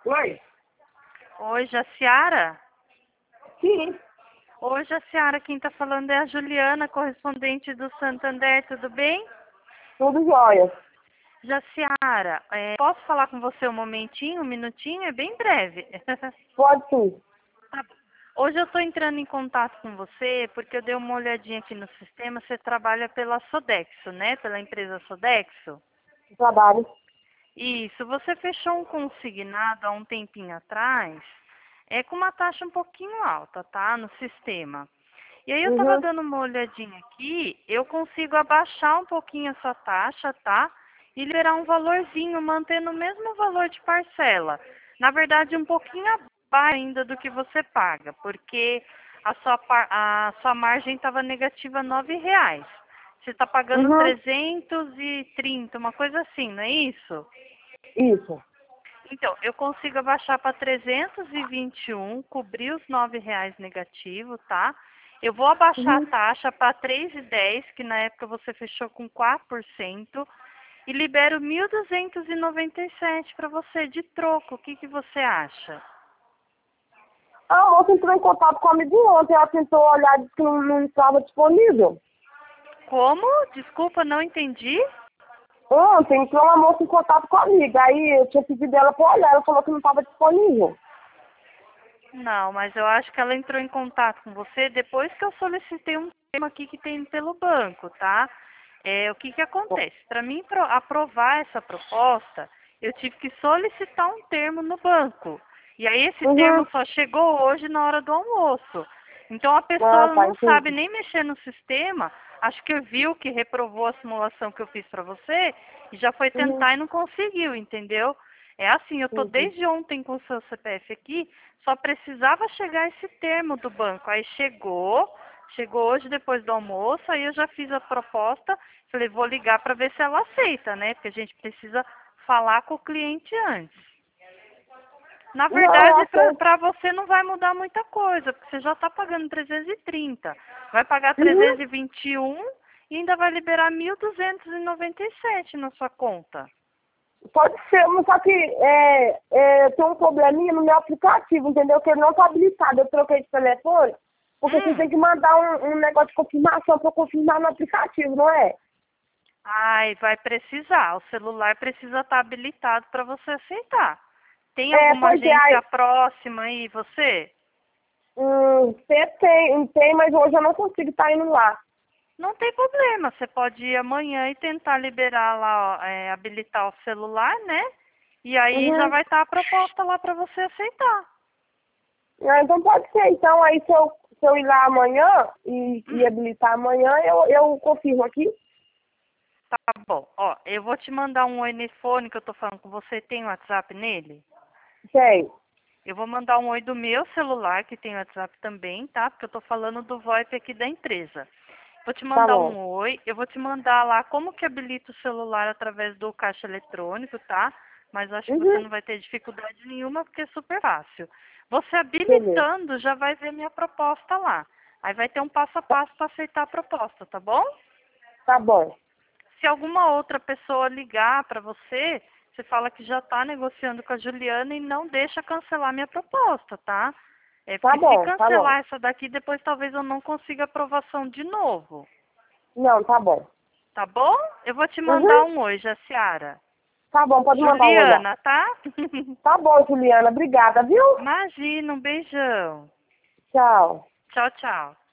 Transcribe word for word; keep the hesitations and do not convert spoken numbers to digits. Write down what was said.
Oi? Oi, Jaciara? Sim, Oi, Jaciara, quem tá falando é a Juliana, correspondente do Santander, tudo bem? tudo jóia. Jaciara, é, posso falar com você um momentinho, um minutinho? É bem breve. Pode sim. Tá bom. Hoje eu estou entrando em contato com você porque eu dei uma olhadinha aqui no sistema. Você trabalha pela Sodexo, né? Pela empresa Sodexo? Trabalho. Isso. Você fechou um consignado há um tempinho atrás, é com uma taxa um pouquinho alta, tá? No sistema. E aí eu estava Uhum. dando uma olhadinha aqui, eu consigo abaixar um pouquinho essa taxa, tá? E liberar um valorzinho, mantendo o mesmo valor de parcela. Na verdade, um pouquinho abaixo ainda do que você paga, porque a sua, par- a sua margem estava negativa nove reais. Você está pagando Uhum. trezentos e trinta, uma coisa assim, não é isso? Isso. Então, eu consigo abaixar para trezentos e vinte e um, cobrir os nove reais negativos, tá? Eu vou abaixar a Uhum. taxa para três e dez, que na época você fechou com quatro por cento, e libero mil duzentos e noventa e sete para você de troco. O que, que você acha? A moça entrou em contato comigo ontem. Ela tentou olhar e disse que não, não estava disponível. Como? Desculpa, não entendi. Ontem entrou uma moça em contato comigo. Aí eu tinha pedido ela para olhar. Ela falou que não estava disponível. Não, mas eu acho que ela entrou em contato com você depois que eu solicitei um tema aqui que tem pelo banco, tá? É, o que que acontece? Para mim pro- aprovar essa proposta, eu tive que solicitar um termo no banco. E aí esse termo Uhum. só chegou hoje na hora do almoço. Então a pessoa Ah, ela tá, não sabe entendi. nem mexer no sistema, acho que viu que reprovou a simulação que eu fiz para você e já foi Uhum. tentar e não conseguiu, entendeu? É assim, eu tô Entendi. desde ontem com o seu C P F aqui, só precisava chegar esse termo do banco. Aí chegou, chegou hoje depois do almoço, aí eu já fiz a proposta, falei, vou ligar para ver se ela aceita, né? Porque a gente precisa falar com o cliente antes. Na Não, eu verdade, sei. para você não vai mudar muita coisa, porque você já está pagando trezentos e trinta. Vai pagar Uhum. trezentos e vinte e um e ainda vai liberar mil duzentos e noventa e sete na sua conta. Pode ser, mas só que é, é, tem um probleminha no meu aplicativo, entendeu? Que ele não está habilitado. Eu troquei de telefone, porque você tem Hum. que mandar um, um negócio de confirmação para eu confirmar no aplicativo, não é? Ai, vai precisar. O celular precisa estar habilitado para você aceitar. Tem É, alguma pois é, agência aí, próxima aí, você? hum, tem, tem, tem, mas hoje eu não consigo estar indo lá. Não tem problema. Você pode ir amanhã e tentar liberar lá, ó, é, habilitar o celular, né? E aí já Uhum. vai estar a proposta lá para você aceitar. Ah, então pode ser. Então aí se eu, se eu ir lá amanhã e, e Hum, habilitar amanhã, eu, eu confirmo aqui. tá bom. Ó, eu vou te mandar um oi nesse fone que eu tô falando com você. Tem WhatsApp nele? Sei. Eu vou mandar um oi do meu celular, que tem WhatsApp também, tá? Porque eu tô falando do VoIP aqui da empresa. Vou te Tá mandar bom. um oi, eu vou te mandar lá como que habilita o celular através do caixa eletrônico, tá? Mas acho que você Uhum. não vai ter dificuldade nenhuma porque é super fácil. Você Beleza. habilitando já vai ver minha proposta lá. Aí vai ter um passo a passo para aceitar a proposta, tá bom? Tá bom. Se alguma outra pessoa ligar para você, você fala que já está negociando com a Juliana e não deixa cancelar minha proposta, tá? É Tá porque se bom, tá bom. cancelar essa daqui, depois talvez eu não consiga aprovação de novo. Não, tá bom. Tá bom? Eu vou te mandar Uhum. um oi, Jaciara. Tá bom, pode mandar um olhar. Juliana, tá? Tá bom, Juliana. Obrigada, viu? Imagina, um beijão. Tchau. Tchau, tchau.